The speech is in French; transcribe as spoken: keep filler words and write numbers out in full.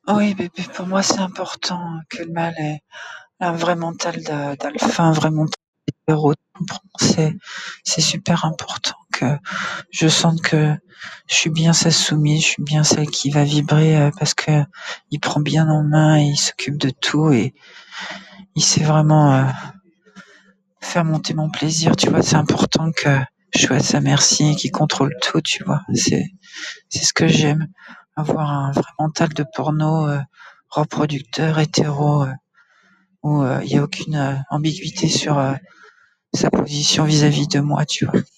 Oui, mais mais pour moi, c'est important que le mâle ait un vrai mental de d'alpha, un vrai mental héros. C'est c'est super important que je sente que je suis bien sa soumise, je suis bien celle qui va vibrer, heu, parce que il prend bien en main et il s'occupe de tout et il sait vraiment, heu, faire monter mon plaisir, tu vois? C'est important que je sois à sa merci, qu'il contrôle tout, tu vois? C'est c'est ce que j'aime, avoir un vrai mental de porno, heu, reproducteur, hétéro, heu, où, heu, il y a aucune, heu, ambiguïté sur, heu, sa position vis-à-vis de moi, tu vois?